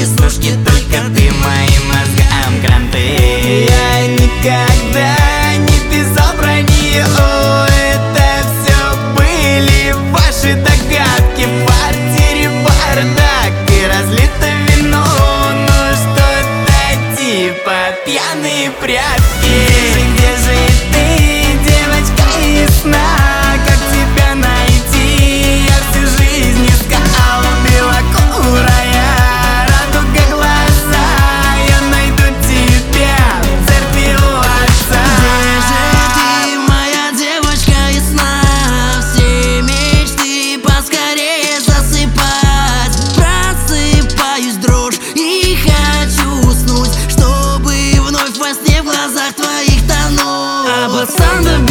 веснушки, только ты моим мозгам кранты. Я никогда не писал про нее, это все были ваши догадки. В квартире бардак и разлито вино, но что-то типа пьяные прятки. Где же ты, девочка из сна? Как тебя найти? Я всю жизнь искал, белокурая, радуга глаза. Я найду тебя в церкви у отца. Где же ты, моя девочка из сна? Все мечты поскорее засыпать. Просыпаюсь дрожь и хочу уснуть, чтобы вновь во сне в глазах твоих тонуть. Абасанда